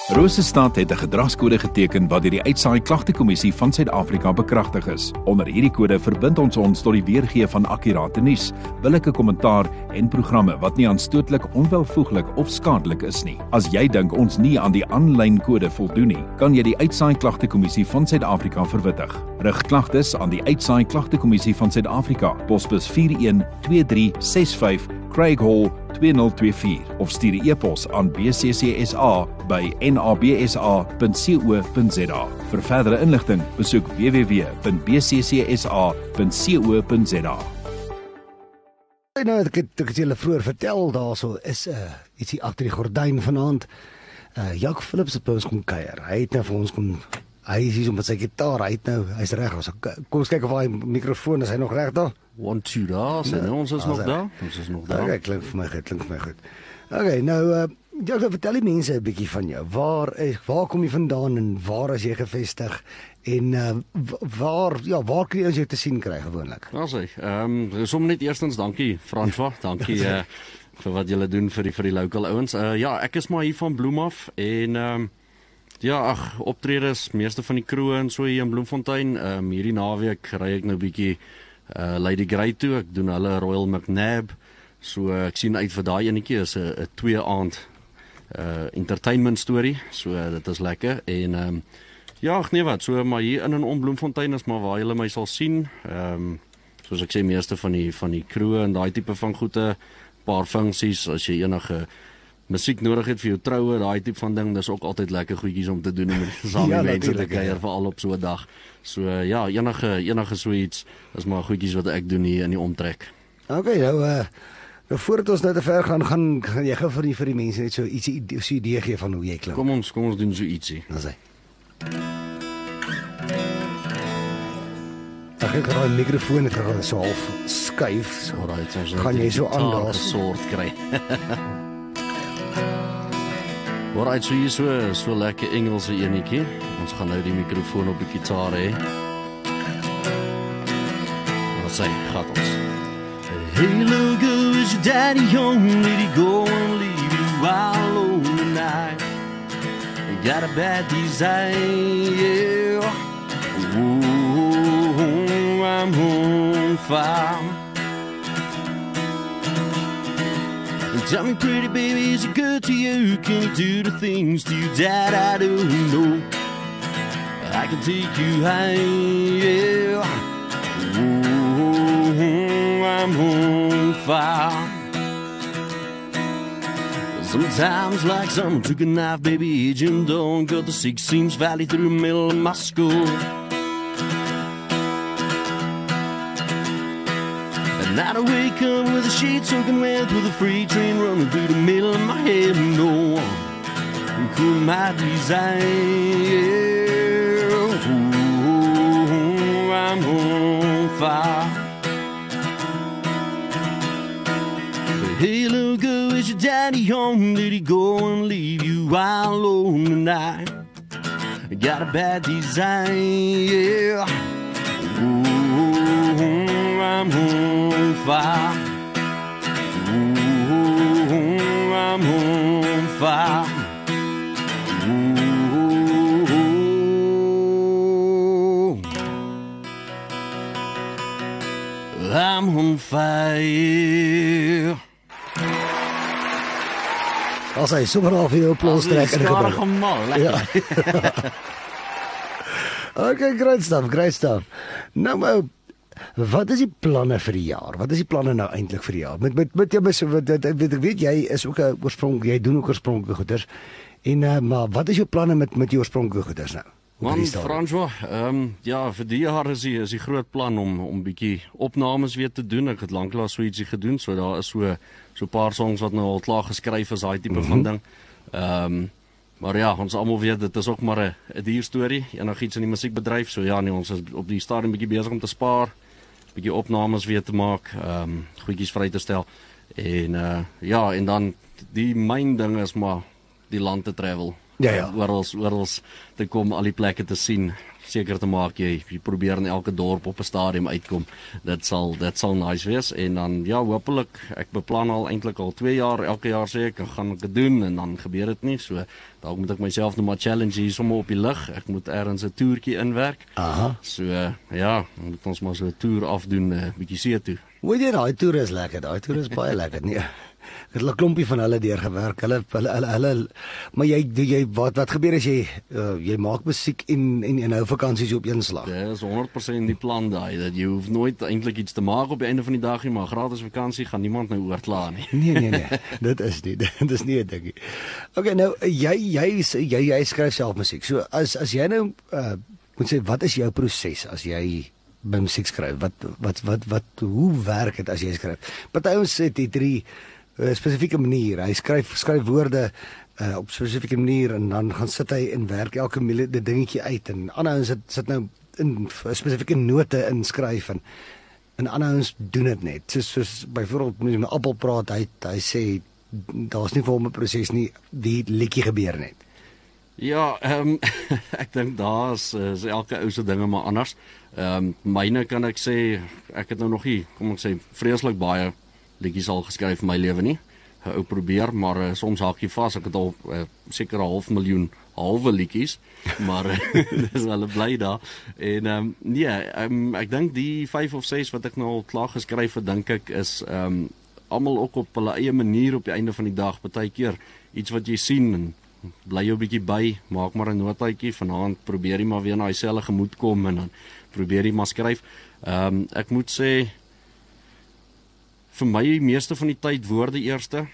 Rosestad het 'n gedragskode geteken wat deur die Uitsaai Klagtekommissie van Suid-Afrika bekragtig is. Onder hierdie kode verbind ons tot die weergee van akkurate nuus, billike kommentaar en programme wat nie aanstootlik, onwelvoeglik of skadelik is nie. As jy dink ons nie aan die aanlyn kode voldoen nie, kan jy die Uitsaai Klagtekommissie van Suid-Afrika verwittig. Rig klagtes aan die Uitsaai Klagtekommissie van Suid-Afrika, posbus 412365 Craig Hall 2024 of stuur 'n e-pos aan bccsa@nabsa.co.za. Vir verdere inligting, besoek www.bccsa.co.za. Nou, ek het julle vroeër vertel, daarso is ietsie agter die gordyn vanaand. Jacques Philips het by ons kom kuier. Hy het nou vir ons kom, hy is hier met sy gitaar, hy's reg. Kom ons kyk of hy mikrofoon, is hy nog reg daar? 1, 2 daar, ons is nog daar. Okay, klink vir my goed. Okay, nou, Jacques, vertel die mense 'n bietjie van jou. Waar kom jy vandaan en waar is jy gevestig? En waar kan jy ons jou te sien kry gewoonlik? Sommer net eerstens dankie François, dankie vir wat julle doen vir die local ouens. Ek is maar hier van Bloem af en optredes, meeste van die kroë en so hier in Bloemfontein. Hierdie naweek ry ek nou bietjie Lady Grey toe. Ek doen hulle Royal McNabb. So ek sien uit vir daai enetjie, is 'n 2 aand entertainment storie. So dit is lekker en maar hier in en om Bloemfontein is maar waar julle my sal sien. Soos ek sê, meeste van die kroë en daai tipe van goede, paar funksies, as jy enige musiek nodig het vir jou troue, daai tipe van ding, dis ook altyd lekker goedjies om te doen om saam met mense te kuier, veral op so 'n dag. So enige so iets is maar goedjies wat ek doen hier in die omtrek. Okay, nou voordat ons nou te ver gaan jy gou vir die mense net so ietsie idee gee van hoe jy klink. Kom ons doen so ietsie. Dan sê. Ek gaan die mikrofoon net gaan so half skuif. Alright, ons gaan jy so aan daar soort kry. Alright, so hier so lekker Engelse enetjie. Ons gaan nou die mikrofoon op die gitaar hê. Wat sê, gaat ons. Hey, look, is your daddy home? Did he go and leave you all alone tonight? You got a bad desire. Oh, I'm on fire. Tell me, pretty baby, is it good to you? Can you do the things to you that I don't know? I can take you high, yeah. Oh, I'm on fire. Sometimes like someone took a knife, baby, agent don't got the 16th valley through the middle of my skull. Now I wake up with a sheet soaking wet, with a freight train running through the middle of my head. No one can cool my desire. Ooh, I'm on fire. Hey, little girl, is your daddy home? Did he go and leave you all alone tonight? I got a bad desire. Ooh, I'm on fire. Ooh, I'm on fire. Ooh, I'm on fire. As hy sommer al vir jou plaastrek in gebring. Ja. Okay, great stuff. Nou maar, wat is die planne vir die jaar? Wat is die planne nou eintlik vir die jaar? Met jy weet jy is ook 'n jy doen ook oorspronklike goeders. En maar wat is jou planne met jou oorspronklike goeders nou? Man, François, vir die jaar is die groot plan om bietjie opnames weer te doen. Ek het lanklaas so ietsie gedoen, so daar is so 'n paar songs wat nou al klaar geskryf is, daai tipe van ding. Maar ja, ons almal weet dit is ook maar 'n duur storie, enigiets in die musiekbedryf. So ja, ons is op die stadium bietjie besig om te spaar, bietjie opnames weer te maak, goedjies vry te stel. En en dan die myn ding is maar die land te travel. Ja. oral te kom, al die plekke te sien, seker te maak jy probeer in elke dorp op 'n stadium uitkom. Dit sal nice wees en dan ja, hopelik ek beplan al eintlik al 2 jaar, elke jaar sê ek gaan ek dit doen en dan gebeur dit nie. So dalk moet ek myself nou maar challenge hier sommer op die lug. Ek moet ergens 'n toertjie inwerk. Aha. So ja, moet ons maar so 'n toer afdoen, bietjie see toe. Hoor jy, daai toer is lekker. Daai toer is baie lekker. Nee. Het 'n klompie van hulle deurgewerk. Hulle maar jy wat gebeur as jy maak musiek en hou vakansies op een slag? Dit is 100% die plan daai dat jy hoef nooit eintlik iets te maak op die einde van die dag nie, maar gratis vakansie gaan niemand nou oorkla nie. Nee. Dit is nie 'n dingie. Okay, nou jy skryf self musiek. So as jy nou moet sê, wat is jou proses as jy by musiek skryf? Wat hoe werk dit as jy skryf? Party ons sê dit 'n spesifieke manier. Hy skryf woorde op 'n spesifieke manier en dan gaan sit hy en werk elke dingetjie uit en ander ouens sit nou in spesifieke note inskryf en ander ouens doen dit net. Soos byvoorbeeld met 'n appel praat, hy sê daar's nie vir hom 'n proses nie, die liedjie gebeur net. Ja, ek dink daar's elke ou se dinge maar anders. Myne kan ek sê, ek het nou nog nie, kom ek sê, vreeslik baie liedjies al geskryf in my lewe nie. Ou probeer, maar soms haak jy vas. Ek het al seker 500.000 halwe liedjies, maar dis wel bly daar. En ek dink die 5 of 6 wat ek nou al klaar geskryf het, dink ek is almal ook op hulle eie manier op die einde van die dag. Partykeer iets wat jy sien en bly jou bietjie by, maak maar 'n notaatjie vanaand, probeer jy maar weer na dieselfde gemoed kom en dan probeer jy maar skryf. Ek moet sê vir my meeste van die tyd woorde eerste.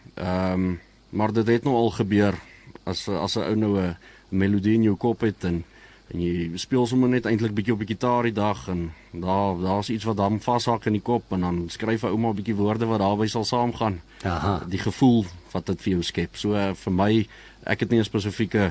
Maar dit het nou al gebeur as 'n ou nou 'n melodie in jou kop het en jy speel sommer net eintlik bietjie op die gitaar die dag en daar's iets wat dan vashak in die kop en dan skryf 'n ouma 'n bietjie woorde wat daarbey sal saamgaan. Aha. Die gevoel wat dit vir jou skep. So vir my, ek het nie 'n spesifieke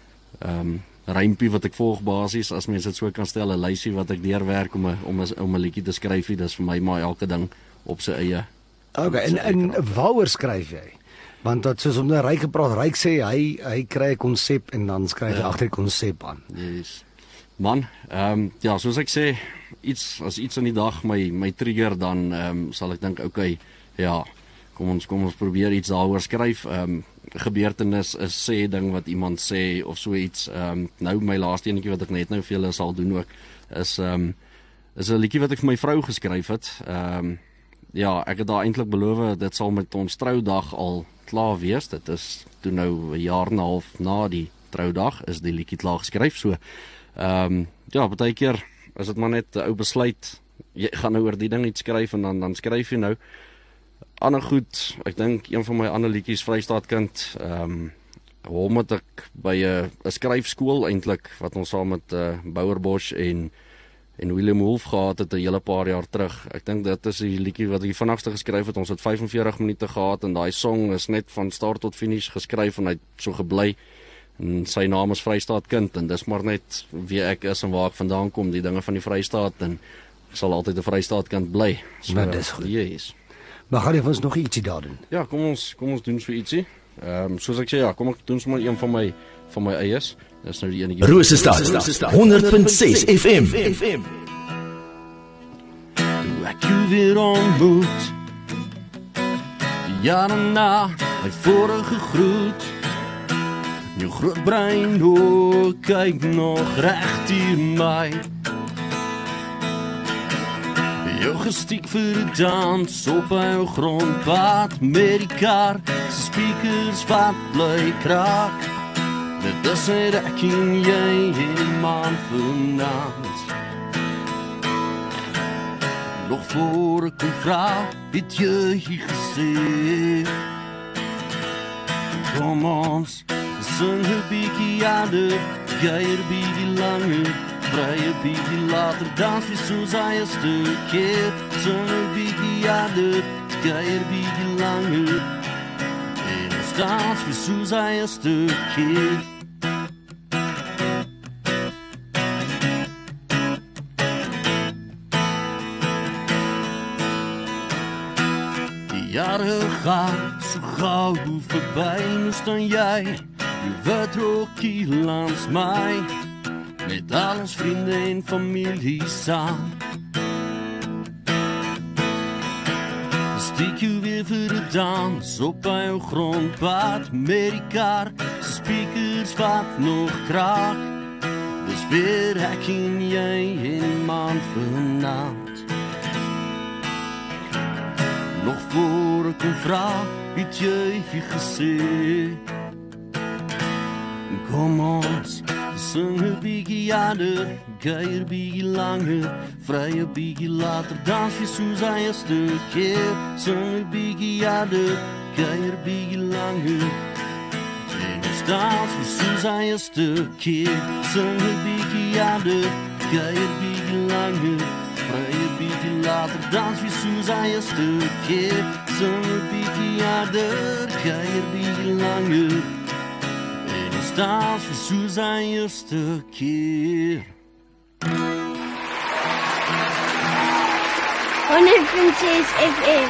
rympie wat ek volg basies, as mens dit so kan stel, 'n lysie wat ek deurwerk om 'n liedjie te skryf. Dis vir my maar elke ding op sy eie. Okay, en waaroor skryf jy? Want dat soos om nou Ryk gepraat, Ryk sê hy kry 'n konsep en dan skryf hy agter die konsep aan. Yes. Man, ja, soos ek sê, as iets in die dag my trigger, dan sal ek dink, okay, ja, kom ons probeer iets daaroor skryf. Gebeurtenis is sê ding wat iemand sê of so iets. Nou my laaste enetjie wat ek net nou vir julle sal doen ook is 'n liedjie wat ek vir my vrou geskryf het. Ja, ek het daar eintlik beloof dit sal met ons troudag al klaar wees. Dit is toe nou 'n jaar en 'n half na die troudag is die liedjie klaar geskryf. So ja, baie keer is dit maar net 'n ou besluit, jy gaan nou oor die ding iets skryf en dan skryf jy nou. Ander goed, ek dink een van my ander liedjies, Vrystaatkind, hom het ek by 'n skryfskool eintlik wat ons saam met Bouwerbosch en William Wolf gehad het 'n hele paar jaar terug. Ek dink dit is die liedjie wat ek die vinnigste geskryf het. Ons het 45 minute gehad en daai song is net van start tot finish geskryf en hy het so gebly. En sy naam is Vrystaatkind en dis maar net wie ek is en waar ek vandaan kom, die dinge van die Vrystaat, en ek sal altyd 'n Vrystaatkind bly. So, maar dis goed. Yes. Maar gaan jy vir ons nog ietsie daar doen? Ja, kom ons doen so ietsie. Soos ek sê, ja, kom ek doen sommer een van my eies. Dis nou die enetjie. Rosestad 100.6 FM. Toe ek jou weer ontmoet, jare na my vorige groet, jou groot brein oë kyk nog reg hier my. Jou gestiek vir 'n dans op 'n grondpad met die kar, speakers wat bly kraak. Dit is net ek en jy in die maan vanaand. Nog voor ek kon vra, het jy gesê, kom ons, sing 'n bietjie harder, geier bietjie langer, vrye bietjie later, dans wie soos hy 'n stukkie, sing 'n bietjie harder, geier bietjie langer, en ons dans wie soos hy 'n stukkie. Jare gaan so gauw verby, nou staan jy Die wit rokkie langs my, met al ons vriende en familie saam. Steek jou weer vir 'n dans op by jou grondpad, met die kar, se speakers wat nog kraak. Dis weer ek en jy en man vanaand. Nog voor ek kon vra, het jy gesê, kom ons, sing 'n bietjie harder, kuier bietjie langer, vry 'n bietjie later, dans weer soos hy eerste keer, sing 'n bietjie harder, kuier bietjie langer, en ons dans weer soos hy eerste keer, sing 'n bietjie harder, kuier bietjie langer, vry 'n bietjie later, dans weer soos hy eerste keer, sing 'n bietjie harder, kuier bietjie langer, dans vir soos hy eerste keer. 100.6 FM.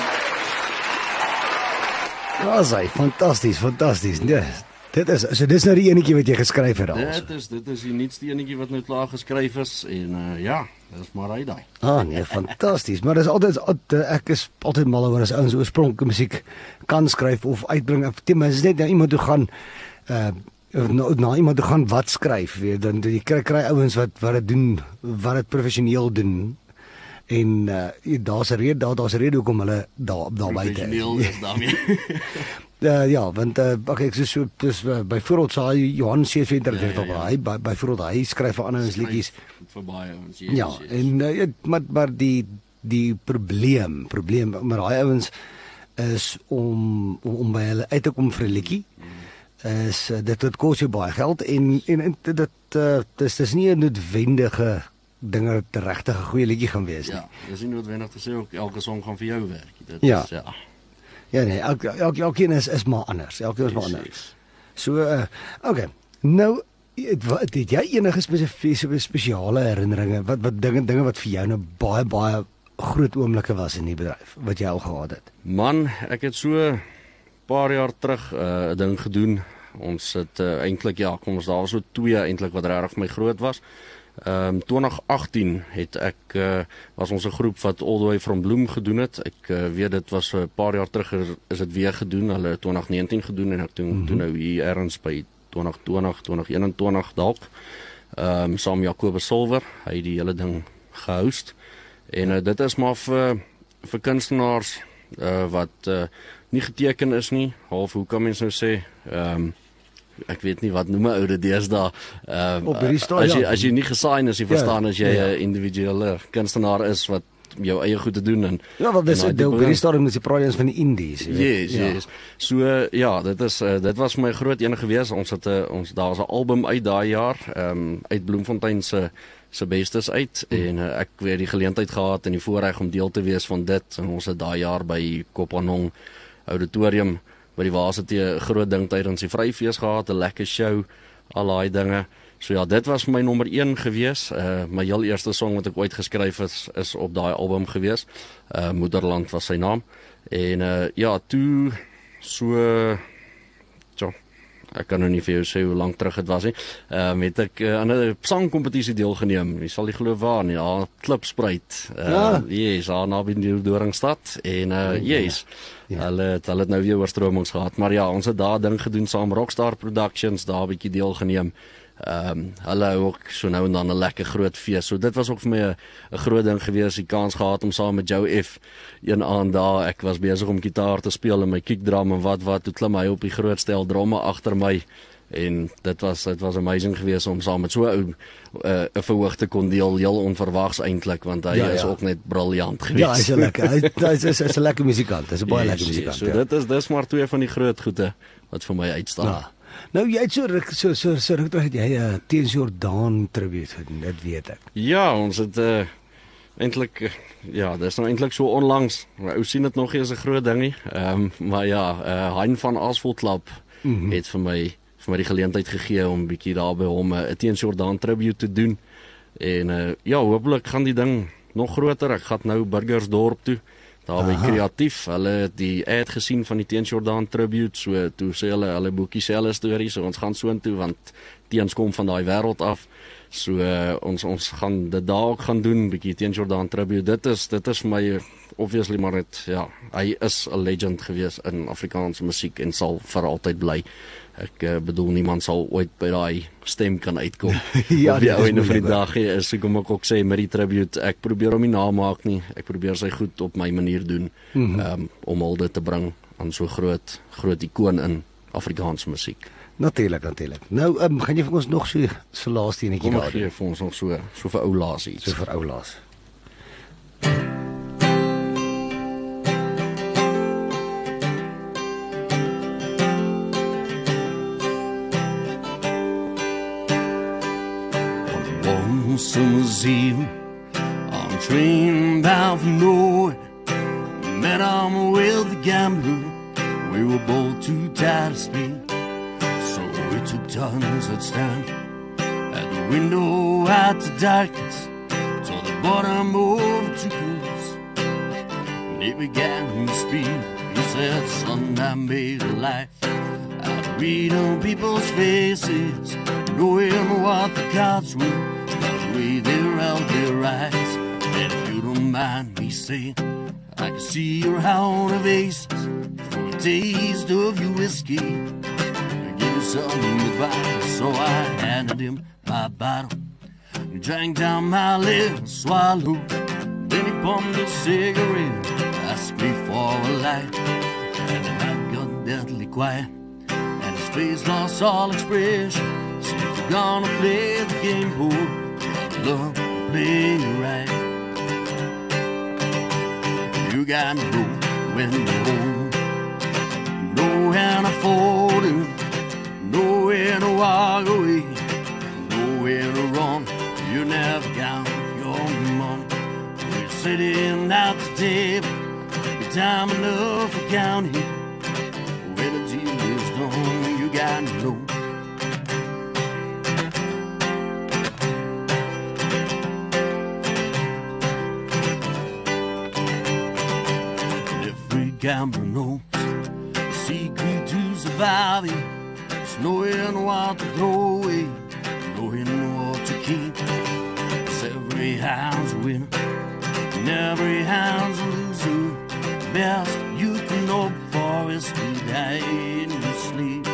Ja, sy, fantasties. Nee, dit is nou die enetjie wat jy geskryf het al. Dit is die nuutste enetjie wat nou klaar geskryf is en ja, dis maar hy daai. Nee, fantasties. Maar dis altyd ek is altyd mal oor as ouens oorspronklike musiek kan skryf of uitbring. Maar is net nou iemand toe gaan na iemand toe gaan wat skryf, weet, dan jy kry ouens wat dit doen, wat dit professioneel doen. En daar's 'n rede hoekom hulle daar buite is daarmee. Ja, want ek so byvoorbeeld sê Johan Seeventer hy byvoorbeeld hy skryf vir ander ons liedjies vir baie ouens. Ja, en maar die probleem met daai ouens is om by hulle uit te kom vir 'n liedjie. Is dit kos jou baie geld en dit dis nie 'n noodwendige dinge regtig 'n goeie liedjie gaan wees nie. Ja, dis nie noodwendig te sê ook elke song gaan vir jou werk. Dit ja. Is Ja nee, elkeen is maar anders. Elkeen is maar anders. So okay. Nou het jy enige spesiale herinneringe wat dinge wat vir jou nou baie groot oomblikke was in die bedryf wat jy al gehad het? Man, ek het so paar jaar terug 'n ding gedoen. Ons het eintlik kom ons daar was so 2 eintlik wat regtig vir my groot was. 2018 het ek was ons 'n groep wat All the Way from Bloem gedoen het. Ek weet dit was 'n paar jaar terug is dit weer gedoen. Hulle het 2019 gedoen en ek doen nou hier ergens by 2020, 2021 dalk. Saam Jacobus Silver, hy het die hele ding gehost. En dit is maar vir kunstenaars wat nie geteken is nie. Half hoe kan mens nou sê? Ek weet nie wat noem oude deesdae. As jy nie gesign is, jy verstaan as jy 'n individuele kunstenaar is wat jou eie goed te doen en ja, want dis op die stadium is die projens van die indies. Yes. So dit was vir my groot ene gewees. Ons het daar's 'n album uit daai jaar, uit Bloemfontein se bestes uit en ek het die geleentheid gehad en die voorreg om deel te wees van dit en ons het daai jaar by Kopanong Auditorium by die Waarsete groot ding tydens die Vryfees gehad, 'n lekker show, al daai dinge. So ja, dit was vir my nommer 1 gewees. My heel eerste song wat ek ooit geskryf is op daai album gewees. Moederland was sy naam. En toe so ek kan nou nie vir jou sê hoe lank terug dit was nie. Het ek aan 'n sangkompetisie deelgeneem. Jy sal nie glo waar nie. Ja, Klipspruit. Yes, daar naby die Doringstad en yes. Hulle het nou weer oorstromings gehad, maar ja, ons het daar ding gedoen saam Rockstar Productions, daar 'n bietjie deelgeneem. Hulle hou ook so nou en dan 'n lekker groot fees. So dit was ook vir my 'n groot ding gewees, die kans gehad om saam met Joe F een aand daar, ek was besig om gitaar te speel en my kickdrum en wat, toe klim hy op die groot stel dromme agter my en dit was amazing geweest om saam met so 'n verhoog te kon deel, heel onverwags eintlik, want hy is ook net briljant geweest. Ja, hy is lekker. Hy is 'n lekker musikant. Hy is 'n baie lekker musikant. So dis maar 2 van die groot goede wat vir my uitstaan. Ja. Nou jy het so ruk terug het jy Teens Jordaan tribute gedoen, dit weet ek. Ja, ons het eintlik dis nou eintlik so onlangs. Ou sien dit nog nie as 'n groot ding nie. Maar ja, Hein van Asphalt Club het vir my die geleentheid gegee om 'n bietjie daar by hom 'n Teens Jordaan tribute te doen. En hopelik gaan die ding nog groter. Ek gaan nou Burgersdorp toe. daar by Kreatief. Hulle het die ad gesien van die Teens Jordaan tribute, so toe sê hulle boekie sê hulle stories, so ons gaan soontoe want Teens kom van daai wêreld af. So ons gaan dit daar ook gaan doen, bietjie Teens Jordaan tribute. Dit is vir my obviously maar net hy is 'n legend gewees in Afrikaanse musiek en sal vir altyd bly. Ek bedoel niemand sal ooit by daai stem kan uitkom. Ja, op die einde van die dag is so kom ek ook sê met die tribute, ek probeer hom nie namaak nie. Ek probeer sy goed op my manier doen om al dit te bring aan so groot ikoon in Afrikaanse musiek. Natuurlik. Nou, gaan jy vir ons nog so laaste enetjie Kom daar ek gee vir ons nog so vir ou laas iets. So vir ou laas. One summer's eve, I'm train bound for nowhere. Met him with the gambler, we were both too tired to speak. So we took turns at stand at the window out the darkness till the bottom of two close. And he began to speak. He said, "Son, I made a life out of reading people's faces, knowing what the cards were, the way they held their eyes. And if you don't mind me saying, I can see you're out of aces for a taste of your whiskey. Give you some advice." So I handed him my bottle. He drank down my last swallow. Then he pumped a cigarette, asked me for a light. And then I got deadly quiet, and his face lost all expression. Said, "If you're gonna play the game, boy, I'd love to play you right. You got to know when to hold, know when to fold it, know when to walk away, know when to run. You never count your money. We're sitting at the table, your time enough for counting. When the deal is done, you got to know. Gambler knows the secret to surviving is knowing what to throw away, knowing what to keep. 'Cause every hand's a winner and every hand's a loser. The best you can hope for is to die in your sleep.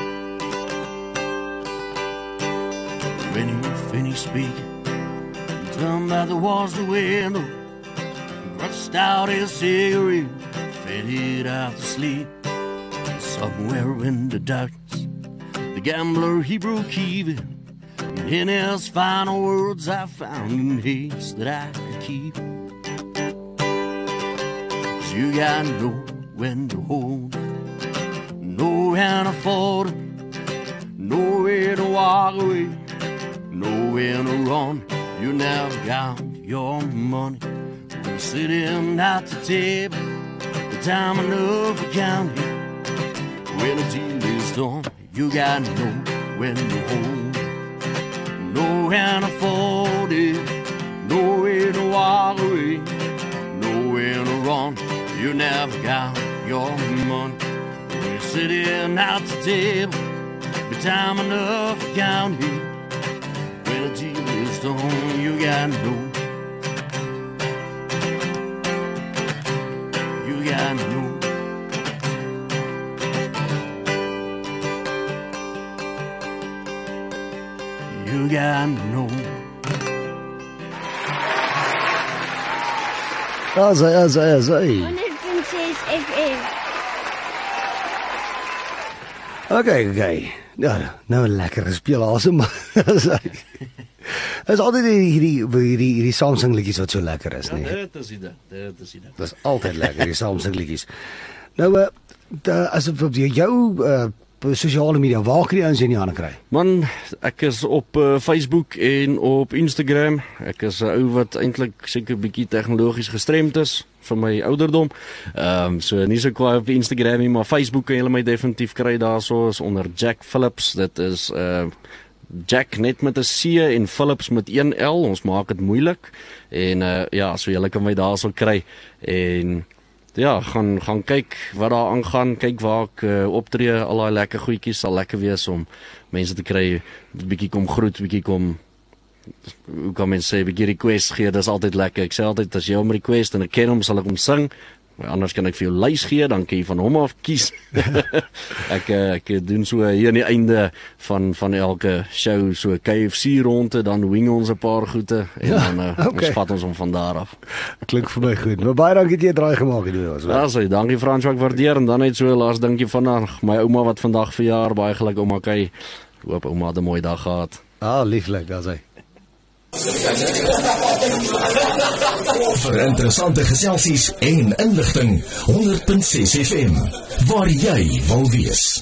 When he finished speaking, he turned back towards the window, crushed out his cigarette, faded out to sleep. Somewhere in the darkness, the gambler he broke even. In his final words, I found in haste that I could keep. 'Cause you gotta know when to hold, know when to fold, know when to walk away, know when to run. You never got your money when you're sitting at the table. Time enough for counting. When the deal is done, you gotta know when to hold, know when to fold it, know when to walk away, know when to run. You never got your money when you're sitting at the table. The time enough for counting. When the deal is done, you gotta know. You gotta know. You gotta know. Asai. 106 FM. Okay. Nou lekker speel asem. Is altyd hierdie Samsung liedjies wat so lekker is, nee. Dit is dit. Dit is altyd lekker die Samsung liedjies. Nou as op jou sosiale media, waar kan jy ons in die hande kry? Man, ek is op Facebook en op Instagram. Ek is 'n ou wat eintlik seker bietjie tegnologies gestremd is vir my ouderdom. So nie so kwaai op die Instagram nie, maar Facebook kan jy my definitief kry daarso, is onder Jack Phillips. Dit is Jack net met 'n C en Phillips met 1 L. Ons maak dit moeilik. En ja, so julle kan my daarso kry. En ja, gaan kyk wat daar aangaan, kyk waar ek optree, al daai lekker goedjies sal lekker wees om mense te kry, bietjie kom groet, bietjie kom, hoe kan mens sê, bietjie request gee, dis altyd lekker. Ek sê altyd, as jy hom request en ek ken hom, sal ek hom sing, anders kan ek vir jou lys gee, dan kan jy van hom af kies. ek doen so hier aan die einde van elke show, so KFC ronde, dan wing ons 'n paar goede, en dan ons vat ons hom van daar af. Klink vir my goed, maar baie dankie dat jy 'n draai gemaak het doen ons. Ja, sê, dankie Frans, ek waardeer, en dan net so, laas dinkie vandag, my ouma wat vandag verjaar, baie geluk ouma Kay, hoop ouma het 'n mooi dag gehad. Lieflik, daar sê. Vir interessante geselsies en inligting 100.6 FM, waar jy wil wees.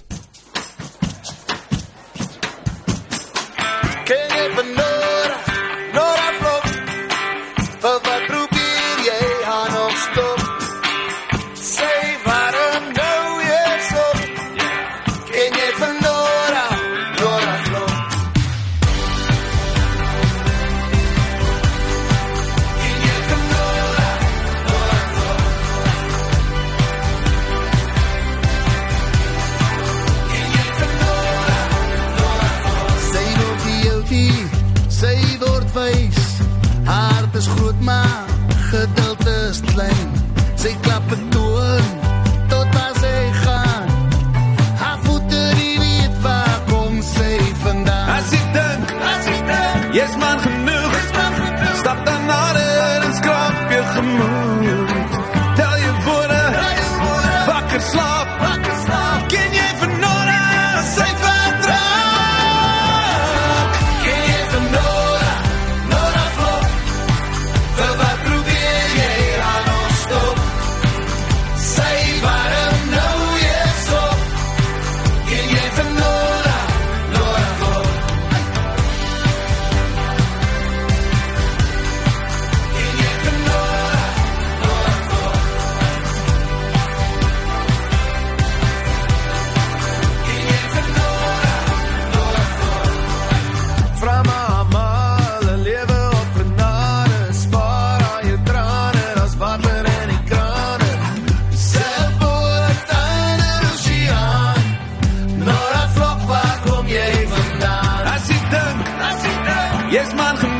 Yes man,